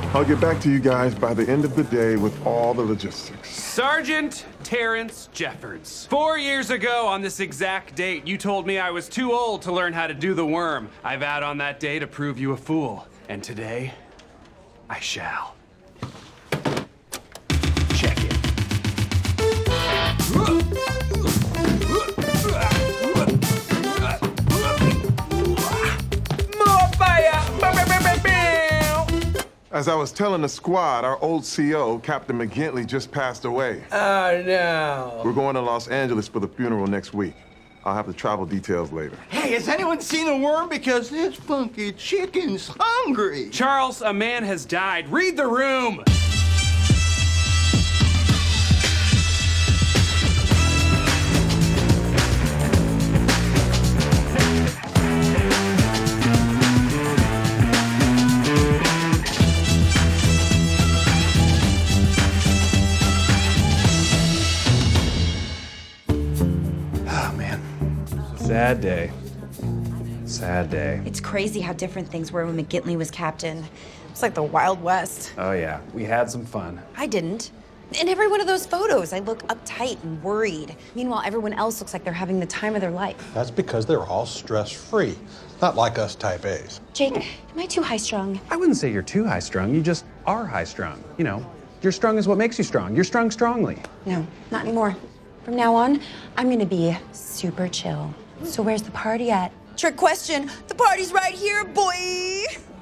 I'll get back to you guys by the end of the day with all the logistics. Sergeant Terrence Jeffords. 4 years ago on this exact date, you told me I was too old to learn how to do the worm. I vowed on that day to prove you a fool. And today, I shall. Check it. More fire! As I was telling the squad, our old CO, Captain McGintley, just passed away. Oh, no. We're going to Los Angeles for the funeral next week. I'll have the travel details later. Hey, has anyone seen a worm? Because this funky chicken's hungry. Charles, a man has died. Read the room! Sad day. Sad day. It's crazy how different things were when McGintley was captain. It's like the Wild West. Oh yeah, we had some fun. I didn't. In every one of those photos, I look uptight and worried. Meanwhile, everyone else looks like they're having the time of their life. That's because they're all stress-free, not like us type A's. Jake, am I too high-strung? I wouldn't say you're too high-strung, you just are high-strung. You know, you're strung is what makes you strong. You're strung strongly. No, not anymore. From now on, I'm gonna be super chill. So where's the party at? Trick question. The party's right here, boy!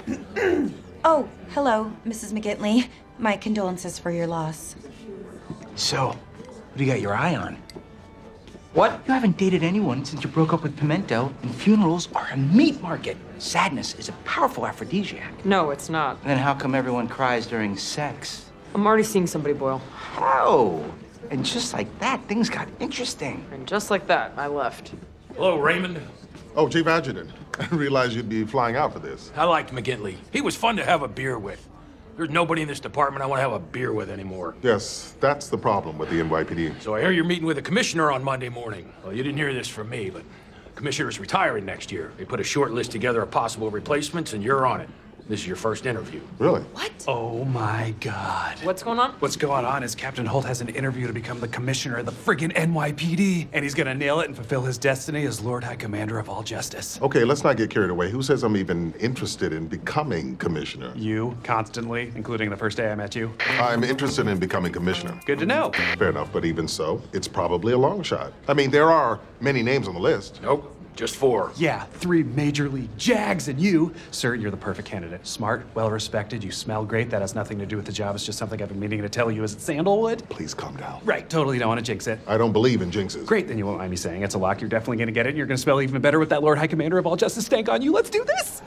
Oh, hello, Mrs. McGintley. My condolences for your loss. So, what do you got your eye on? What? You haven't dated anyone since you broke up with Pimento, and funerals are a meat market. Sadness is a powerful aphrodisiac. No, it's not. Then how come everyone cries during sex? I'm already seeing somebody, Boyle. How? And just like that, things got interesting. And just like that, I left. Hello, Raymond. Oh, Chief Adjutant. I didn't realize you'd be flying out for this. I liked McGintley. He was fun to have a beer with. There's nobody in this department I want to have a beer with anymore. Yes, that's the problem with the NYPD. So I hear you're meeting with the commissioner on Monday morning. Well, you didn't hear this from me, but the commissioner's retiring next year. They put a short list together of possible replacements, and you're on it. This is your first interview. Really? What? Oh my God. What's going on? What's going on is Captain Holt has an interview to become the commissioner of the friggin' NYPD, and he's gonna nail it and fulfill his destiny as Lord High Commander of all justice. Okay, let's not get carried away. Who says I'm even interested in becoming commissioner? You, constantly, including the first day I met you. I'm interested in becoming commissioner. Good to know. Fair enough, but even so, it's probably a long shot. I mean, there are many names on the list. Nope, just 4. Yeah, 3 major league Jags, and you, sir, you're the perfect candidate. Smart, well-respected, you smell great. That has nothing to do with the job. It's just something I've been meaning to tell you. Is it sandalwood? Please calm down. Right, totally don't want to jinx it. I don't believe in jinxes. Great, then you won't mind me saying it's a lock. You're definitely gonna get it, and you're gonna smell even better with that Lord High Commander of all justice stank on you. Let's do this!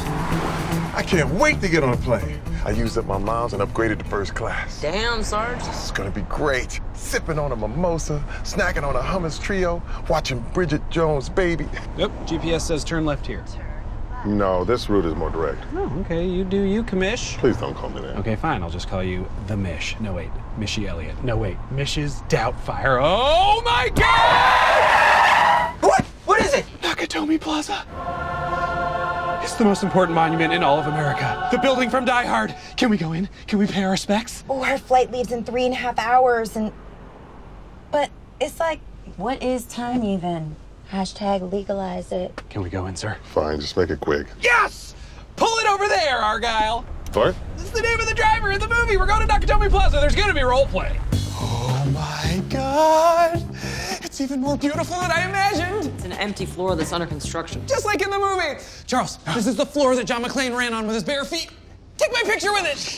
I can't wait to get on a plane. I used up my miles and upgraded to first class. Damn, Sarge. It's gonna be great. Sipping on a mimosa, snacking on a hummus trio, watching Bridget Jones' Baby. Yep, GPS says turn left here. No, this route is more direct. Oh, okay, you do you, commish. Please don't call me that. Okay, fine, I'll just call you the Mish. No, wait, Mishy Elliott. No, wait, Mrs. Doubtfire. Oh my God! What? What is it? Nakatomi Plaza. It's the most important monument in all of America. The building from Die Hard. Can we go in? Can we pay our respects? Oh, our flight leaves in 3.5 hours, and... But it's like, what is time even? Hashtag legalize it. Can we go in, sir? Fine, just make it quick. Yes! Pull it over there, Argyle. What? This is the name of the driver in the movie. We're going to Nakatomi Plaza. There's gonna be role play. Oh my God! It's even more beautiful than I imagined! It's an empty floor that's under construction. Just like in the movie! Charles, this is the floor that John McClane ran on with his bare feet. Take my picture with it!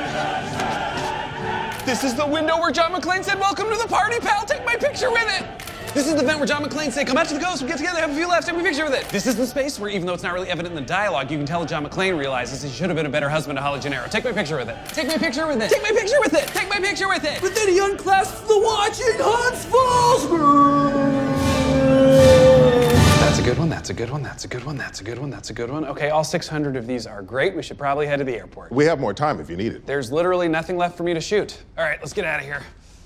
This is the window where John McClane said, "Welcome to the party, pal. Take my picture with it." This is the vent where John McClane said, "Come out to the coast, we get together, have a few laughs, take my picture with it." This is the space where, even though it's not really evident in the dialogue, you can tell that John McClane realizes he should have been a better husband to Holly Gennaro. Take my picture with it. Take my picture with it. Take my picture with it. Take my picture with it. But then he unclasps the watch in Hans Falls. That's a good one, that's a good one, that's a good one, that's a good one, that's a good one. Okay, all 600 of these are great. We should probably head to the airport. We have more time if you need it. There's literally nothing left for me to shoot. All right, let's get out of here.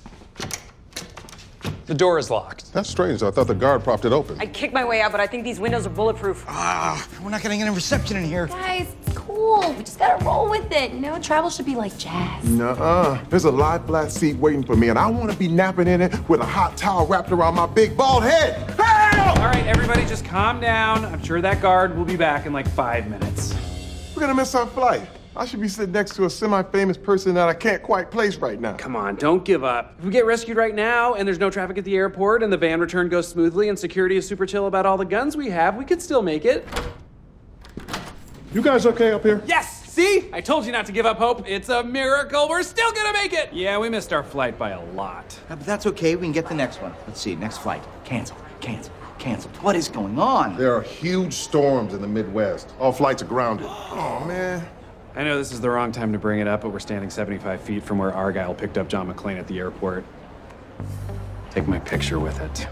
The door is locked. That's strange. I thought the guard propped it open. I'd kick my way out, but I think these windows are bulletproof. We're not getting any reception in here. Guys, it's cool. We just gotta roll with with it. You know, travel should be like jazz. Nuh-uh. There's a lie flat seat waiting for me, and I want to be napping in it with a hot towel wrapped around my big bald head. Help! All right, everybody just calm down. I'm sure that guard will be back in like 5 minutes. We're gonna miss our flight. I should be sitting next to a semi-famous person that I can't quite place right now. Come on, don't give up. If we get rescued right now and there's no traffic at the airport and the van return goes smoothly and security is super chill about all the guns we have, we could still make it. You guys okay up here? Yes! See? I told you not to give up hope. It's a miracle. We're still gonna make it! Yeah, we missed our flight by a lot. But that's okay. We can get the next one. Let's see. Next flight. Canceled. What is going on? There are huge storms in the Midwest. All flights are grounded. Oh, man. I know this is the wrong time to bring it up, but we're standing 75 feet from where Argyle picked up John McClane at the airport. Take my picture with it.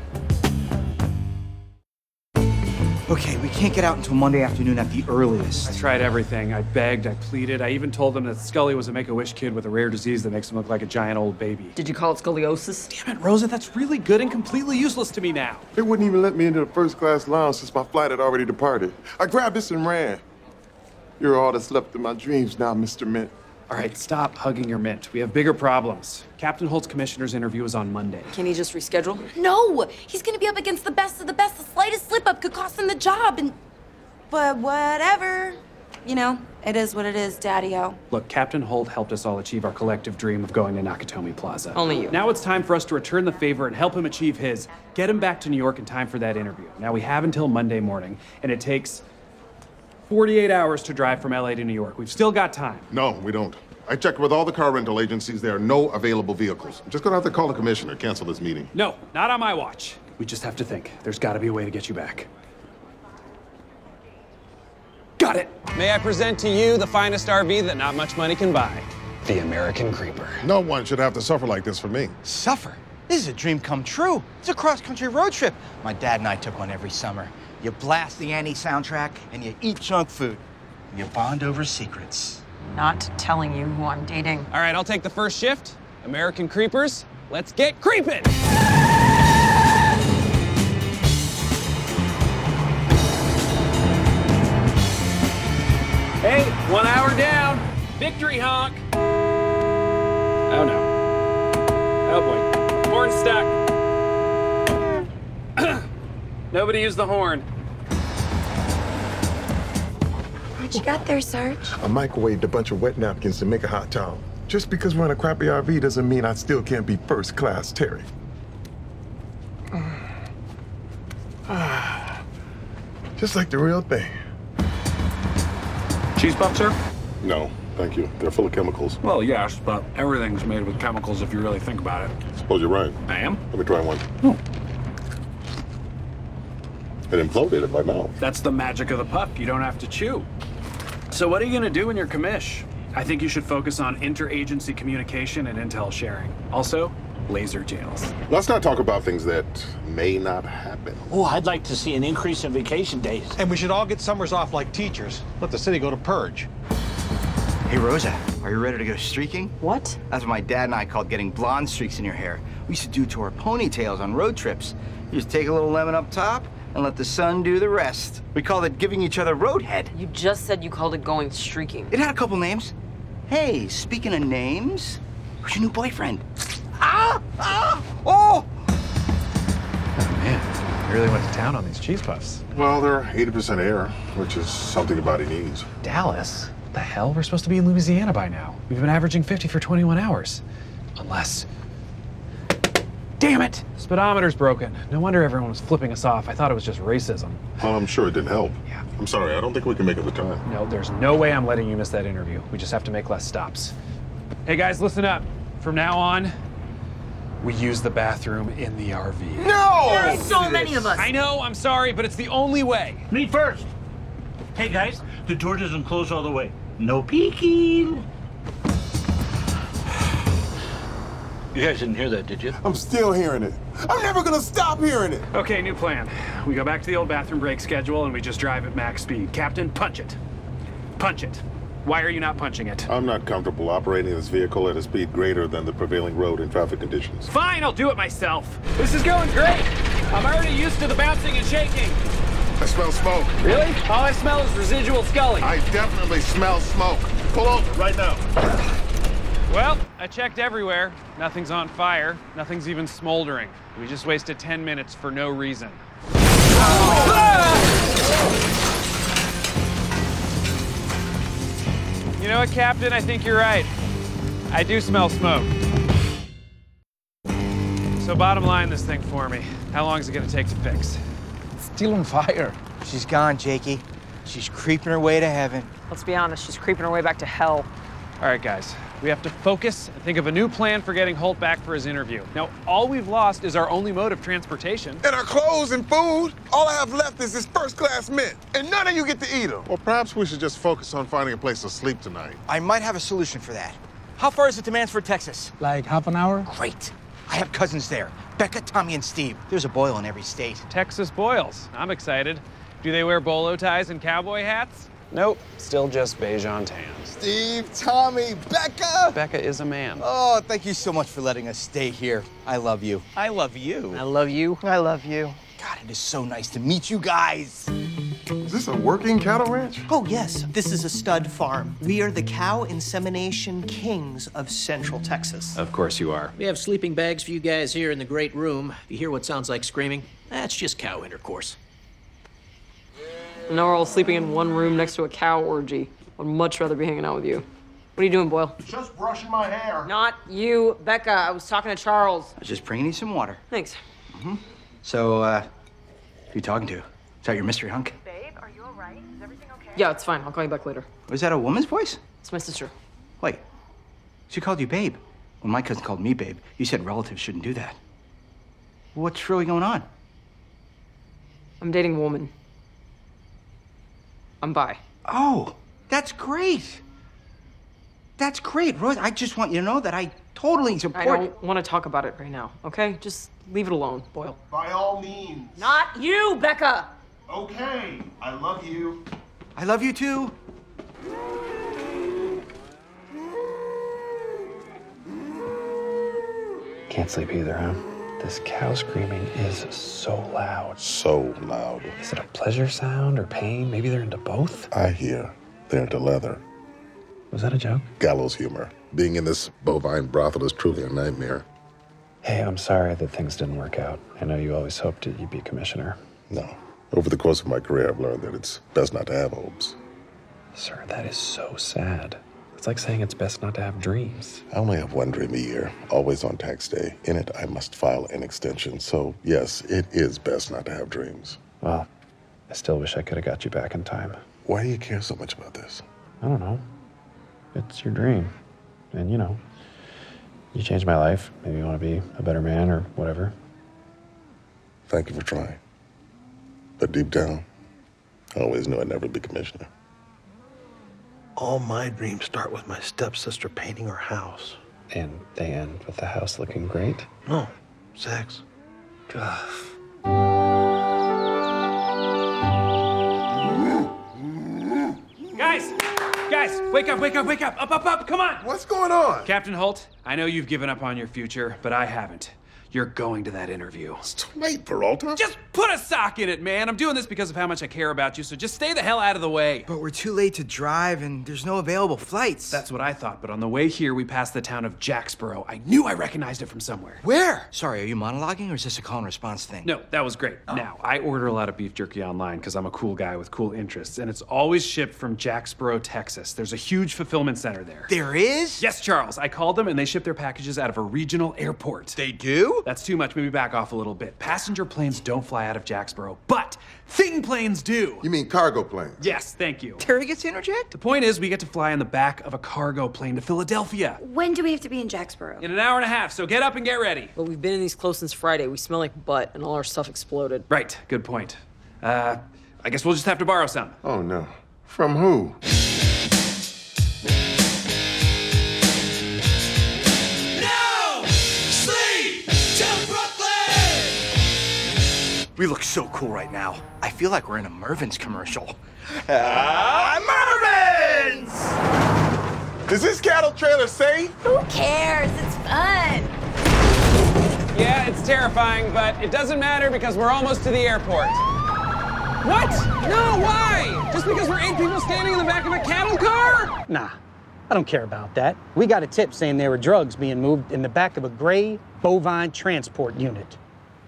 Okay, we can't get out until Monday afternoon at the earliest. I tried everything. I begged, I pleaded. I even told them that Scully was a Make-A-Wish kid with a rare disease that makes him look like a giant old baby. Did you call it scoliosis? Damn it, Rosa, that's really good and completely useless to me now. They wouldn't even let me into the first-class lounge since my flight had already departed. I grabbed this and ran. You're all that's left in my dreams now, Mr. Mint. All right, stop hugging your mint. We have bigger problems. Captain Holt's commissioner's interview is on Monday. Can he just reschedule? No, he's gonna be up against the best of the best. The slightest slip-up could cost him the job, But whatever. You know, it is what it is, Daddy-O. Look, Captain Holt helped us all achieve our collective dream of going to Nakatomi Plaza. Only you. Now it's time for us to return the favor and help him achieve his. Get him back to New York in time for that interview. Now we have until Monday morning, and it takes 48 hours to drive from LA to New York. We've still got time. No, we don't. I checked with all the car rental agencies. There are no available vehicles. I'm just gonna have to call the commissioner, cancel this meeting. No, not on my watch. We just have to think. There's gotta be a way to get you back. Got it! May I present to you the finest RV that not much money can buy? The American Creeper. No one should have to suffer like this for me. Suffer? This is a dream come true. It's a cross-country road trip. My dad and I took one every summer. You blast the Annie soundtrack and you eat junk food. You bond over secrets. Not telling you who I'm dating. All right, I'll take the first shift. American Creepers, let's get creeping! Hey, 1 hour down. Victory honk. Oh no. Oh boy. Horn stuck. Nobody used the horn. What you got there, Sarge? I microwaved a bunch of wet napkins to make a hot towel. Just because we're in a crappy RV doesn't mean I still can't be first-class Terry. Just like the real thing. Cheese puffs, sir? No, thank you. They're full of chemicals. Well, yes, but everything's made with chemicals if you really think about it. Suppose you're right. I am? Let me try one. It imploded in my mouth. That's the magic of the puff. You don't have to chew. So what are you gonna do in your commish? I think you should focus on interagency communication and intel sharing. Also, laser jails. Let's not talk about things that may not happen. Oh, I'd like to see an increase in vacation days. And we should all get summers off like teachers. Let the city go to purge. Hey, Rosa, are you ready to go streaking? What? That's what my dad and I called getting blonde streaks in your hair. We used to do to our ponytails on road trips. You just take a little lemon up top and let the sun do the rest. We called it giving each other roadhead. You just said you called it going streaking. It had a couple names. Hey, speaking of names, who's your new boyfriend? Oh! Oh man, you really went to town on these cheese puffs. Well, they're 80% air, which is something the body needs. Dallas? What the hell? We're supposed to be in Louisiana by now. We've been averaging 50 for 21 hours. Unless... Damn it! Speedometer's broken. No wonder everyone was flipping us off. I thought it was just racism. I'm sure it didn't help. Yeah. I'm sorry, I don't think we can make it the time. No, there's no way I'm letting you miss that interview. We just have to make less stops. Hey guys, listen up. From now on, we use the bathroom in the RV. No! There are so many of us. I know, I'm sorry, but it's the only way. Me first. Hey, guys, the door doesn't close all the way. No peeking. You guys didn't hear that, did you? I'm still hearing it. I'm never gonna stop hearing it. Okay, new plan. We go back to the old bathroom break schedule and we just drive at max speed. Captain, punch it. Punch it. Why are you not punching it? I'm not comfortable operating this vehicle at a speed greater than the prevailing road and traffic conditions. Fine, I'll do it myself. This is going great. I'm already used to the bouncing and shaking. I smell smoke. Really? All I smell is residual Scully. I definitely smell smoke. Pull over right now. Well, I checked everywhere. Nothing's on fire. Nothing's even smoldering. We just wasted 10 minutes for no reason. You know what, Captain? I think you're right. I do smell smoke. So bottom line this thing for me. How long is it gonna take to fix? It's still on fire. She's gone, Jakey. She's creeping her way to heaven. Let's be honest, she's creeping her way back to hell. All right, guys. We have to focus and think of a new plan for getting Holt back for his interview. Now, all we've lost is our only mode of transportation. And our clothes and food. All I have left is this first-class mint, and none of you get to eat them. Well, perhaps we should just focus on finding a place to sleep tonight. I might have a solution for that. How far is it to Mansford, Texas? Like half an hour? Great. I have cousins there. Becca, Tommy, and Steve. There's a Boyle in every state. Texas Boyles. I'm excited. Do they wear bolo ties and cowboy hats? Nope, still just beige on tan. Steve, Tommy, Becca! Becca is a man. Oh, thank you so much for letting us stay here. I love you. I love you. I love you. I love you. God, it is so nice to meet you guys. Is this a working cattle ranch? Oh, yes. This is a stud farm. We are the cow insemination kings of Central Texas. Of course you are. We have sleeping bags for you guys here in the great room. If you hear what sounds like screaming, that's just cow intercourse. Now we're all sleeping in one room next to a cow orgy. I'd much rather be hanging out with you. What are you doing, Boyle? Just brushing my hair. Not you, Becca. I was talking to Charles. I was just bringing you some water. Thanks. So, who are you talking to? Is that your mystery hunk? Babe, are you all right? Is everything okay? Yeah, it's fine. I'll call you back later. Was that a woman's voice? It's my sister. Wait, she called you babe. When my cousin called me babe, you said relatives shouldn't do that. What's really going on? I'm dating a woman. I'm bi. Oh, that's great. That's great, Rose. I just want you to know that I totally support. I don't want to talk about it right now, okay? Just leave it alone, Boyle. By all means. Not you, Becca! Okay, I love you. I love you too. Can't sleep either, huh? This cow screaming is so loud. So loud. Is it a pleasure sound or pain? Maybe they're into both? I hear they're into leather. Was that a joke? Gallows humor. Being in this bovine brothel is truly a nightmare. Hey, I'm sorry that things didn't work out. I know you always hoped that you'd be commissioner. No. Over the course of my career, I've learned that it's best not to have hopes. Sir, that is so sad. It's like saying it's best not to have dreams. I only have one dream a year, always on tax day. In it, I must file an extension. So, yes, it is best not to have dreams. Well, I still wish I could have got you back in time. Why do you care so much about this? I don't know. It's your dream. And, you know, you changed my life. Maybe you want to be a better man or whatever. Thank you for trying. But deep down, I always knew I'd never be commissioner. All my dreams start with my stepsister painting her house. And they end with the house looking great? No, sex. Guys, wake up, wake up, wake up, up, come on! What's going on? Captain Holt, I know you've given up on your future, but I haven't. You're going to that interview. It's too late, Peralta. Just put a sock in it, man. I'm doing this because of how much I care about you, so just stay the hell out of the way. But we're too late to drive, and there's no available flights. That's what I thought, but on the way here, we passed the town of Jacksboro. I knew I recognized it from somewhere. Where? Sorry, are you monologuing, or is this a call and response thing? No, that was great. Now, I order a lot of beef jerky online because I'm a cool guy with cool interests, and it's always shipped from Jacksboro, Texas. There's a huge fulfillment center there. There is? Yes, Charles. I called them, and they ship their packages out of a regional airport. They do? That's too much. Maybe back off a little bit. Passenger planes don't fly out of Jacksboro, but thing planes do. You mean cargo planes? Yes, thank you. Terry gets to interject? The point is, we get to fly in the back of a cargo plane to Philadelphia. When do we have to be in Jacksboro? In an hour and a half, so get up and get ready. But we've been in these clothes since Friday. We smell like butt, and all our stuff exploded. Right, good point. I guess we'll just have to borrow some. Oh, no. From who? We look so cool right now. I feel like we're in a Mervin's commercial. Mervin's! Is this cattle trailer safe? Who cares? It's fun. Yeah, it's terrifying, but it doesn't matter because we're almost to the airport. What? No, why? Just because we're 8 people standing in the back of a cattle car? Nah, I don't care about that. We got a tip saying there were drugs being moved in the back of a gray bovine transport unit.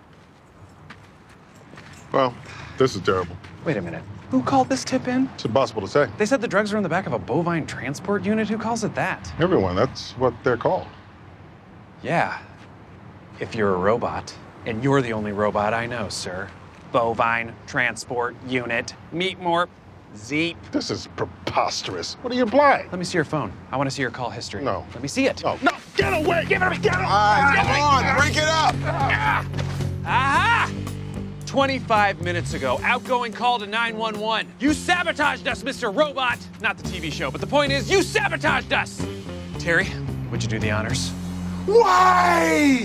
Well, this is terrible. Wait a minute. Who called this tip in? It's impossible to say. They said the drugs are in the back of a bovine transport unit. Who calls it that? Everyone, that's what they're called. Yeah. If you're a robot, and you're the only robot I know, sir. Bovine transport unit. Meet more. Zeep. This is preposterous. What are you implying? Let me see your phone. I want to see your call history. No. Let me see it. No. No, get away! Give it to me! Get it! All right, come on, break it up. Aha! 25 minutes ago, outgoing call to 911. You sabotaged us, Mr. Robot. Not the TV show, but the point is, you sabotaged us. Terry, would you do the honors? Why?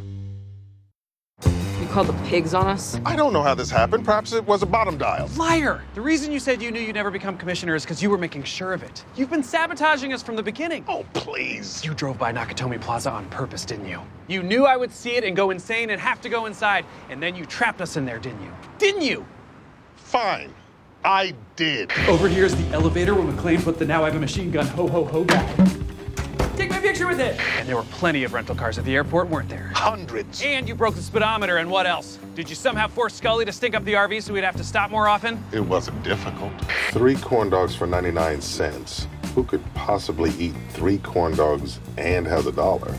You called the pigs on us? I don't know how this happened. Perhaps it was a bottom dial. Liar! The reason you said you knew you'd never become commissioner is because you were making sure of it. You've been sabotaging us from the beginning. Oh, please. You drove by Nakatomi Plaza on purpose, didn't you? You knew I would see it and go insane and have to go inside, and then you trapped us in there, didn't you? Didn't you? Fine. I did. Over here is the elevator where McClane put the now I have a machine gun ho-ho-ho guy. Take my picture with it. And there were plenty of rental cars at the airport, weren't there? Hundreds. And you broke the speedometer, and what else? Did you somehow force Scully to stink up the RV so we'd have to stop more often? It wasn't difficult. 3 corn dogs for 99 cents. Who could possibly eat 3 corn dogs and has $1?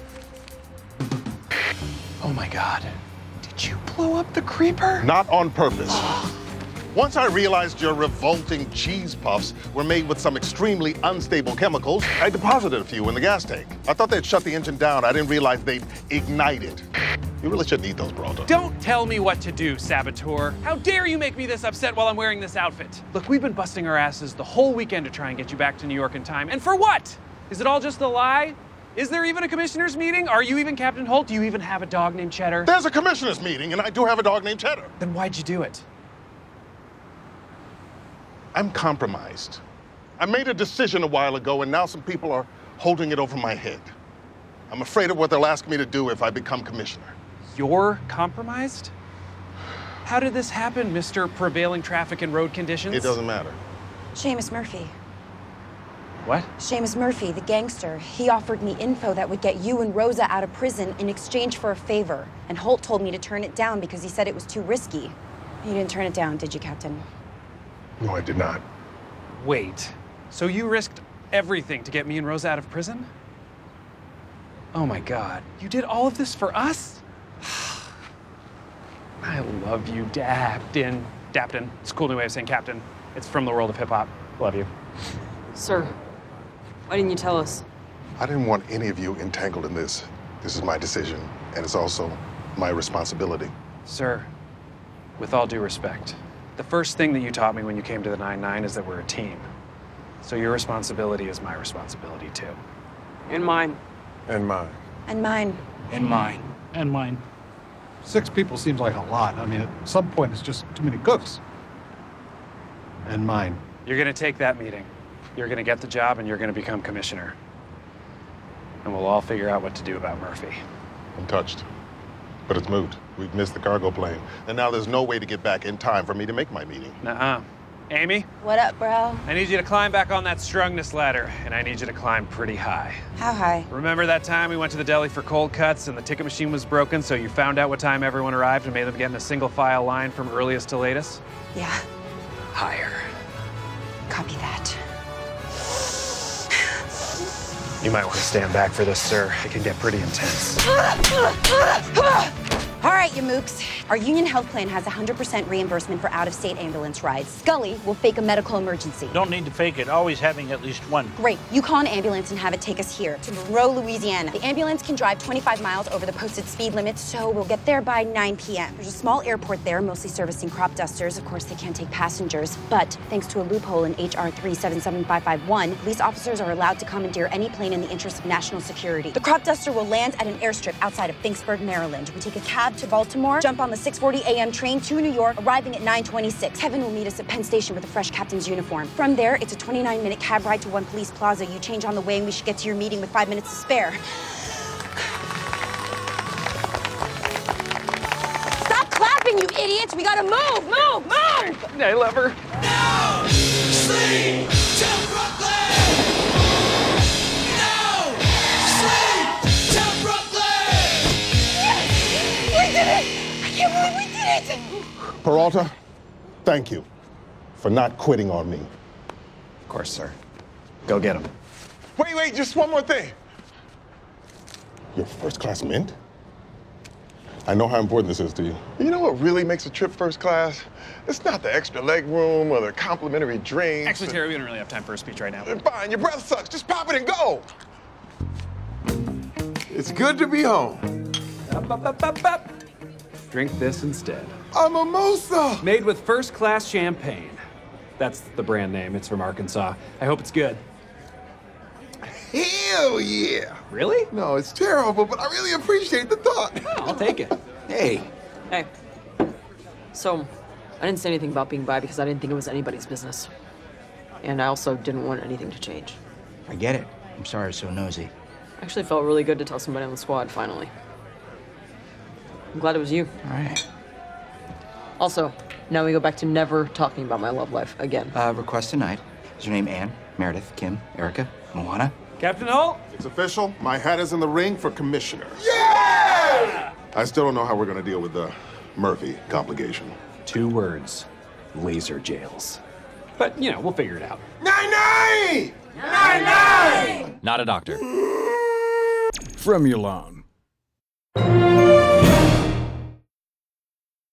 Oh my God. Did you blow up the creeper? Not on purpose. Once I realized your revolting cheese puffs were made with some extremely unstable chemicals, I deposited a few in the gas tank. I thought they'd shut the engine down. I didn't realize they'd ignite it. You really shouldn't eat those, Peralta. Don't tell me what to do, saboteur. How dare you make me this upset while I'm wearing this outfit? Look, we've been busting our asses the whole weekend to try and get you back to New York in time. And for what? Is it all just a lie? Is there even a commissioner's meeting? Are you even Captain Holt? Do you even have a dog named Cheddar? There's a commissioner's meeting, and I do have a dog named Cheddar. Then why'd you do it? I'm compromised. I made a decision a while ago, and now some people are holding it over my head. I'm afraid of what they'll ask me to do if I become commissioner. You're compromised? How did this happen, Mr. Prevailing Traffic and Road Conditions? It doesn't matter. Seamus Murphy. What? Seamus Murphy, the gangster. He offered me info that would get you and Rosa out of prison in exchange for a favor. And Holt told me to turn it down because he said it was too risky. You didn't turn it down, did you, Captain? No, I did not. Wait, so you risked everything to get me and Rosa out of prison? Oh my God, you did all of this for us? I love you, Dapton. Dapton, it's a cool new way of saying captain. It's from the world of hip hop. Love you. Sir, why didn't you tell us? I didn't want any of you entangled in this. This is my decision, and it's also my responsibility. Sir, with all due respect, the first thing that you taught me when you came to the 9-9 is that we're a team. So your responsibility is my responsibility too. And mine. And mine. And mine. And mine. And mine. 6 people seems like a lot. I mean, at some point, it's just too many cooks. And mine. You're gonna take that meeting. You're gonna get the job and you're gonna become commissioner. And we'll all figure out what to do about Murphy. I'm touched. But it's moved. We've missed the cargo plane. And now there's no way to get back in time for me to make my meeting. Nuh-uh. Amy? What up, bro? I need you to climb back on that strungness ladder, and I need you to climb pretty high. How high? Remember that time we went to the deli for cold cuts and the ticket machine was broken, so you found out what time everyone arrived and made them get in a single file line from earliest to latest? Yeah. Higher. Copy that. You might want to stand back for this, sir. It can get pretty intense. All right, you mooks. Our union health plan has 100% reimbursement for out-of-state ambulance rides. Scully will fake a medical emergency. Don't need to fake it. Always having at least one. Great. You call an ambulance and have it take us here to Monroe, Louisiana. The ambulance can drive 25 miles over the posted speed limit, so we'll get there by 9 p.m. There's a small airport there, mostly servicing crop dusters. Of course, they can't take passengers, but thanks to a loophole in HR 377551, police officers are allowed to commandeer any plane in the interest of national security. The crop duster will land at an airstrip outside of Finksburg, Maryland. We take a cab to Baltimore, jump on the 6:40 a.m. train to New York, arriving at 9:26. Kevin will meet us at Penn Station with a fresh captain's uniform. From there, it's a 29-minute cab ride to One Police Plaza. You change on the way and we should get to your meeting with 5 minutes to spare. Stop clapping, you idiots! We gotta move, move, move! I love her. Now, sleep till Brooklyn! Peralta, thank you for not quitting on me. Of course, sir. Go get him. Wait, just one more thing. You're first class mint? I know how important this is to you. You know what really makes a trip first class? It's not the extra leg room or the complimentary drinks. Actually, Terry, we don't really have time for a speech right now. Fine, your breath sucks. Just pop it and go. It's good to be home. Up. Drink this instead. A mimosa! Made with first-class champagne. That's the brand name. It's from Arkansas. I hope it's good. Hell yeah! Really? No, it's terrible, but I really appreciate the thought. I'll take it. Hey. So, I didn't say anything about being bi because I didn't think it was anybody's business. And I also didn't want anything to change. I get it. I'm sorry I was so nosy. Actually felt really good to tell somebody on the squad, finally. I'm glad it was you. All right. Also, now we go back to never talking about my love life again. Request tonight. Is your name Anne, Meredith, Kim, Erica, Moana? Captain Holt? It's official. My hat is in the ring for commissioner. Yeah! I still don't know how we're going to deal with the Murphy complication. 2 words. Laser jails. But, we'll figure it out. 9-9! Not a doctor. From Milan.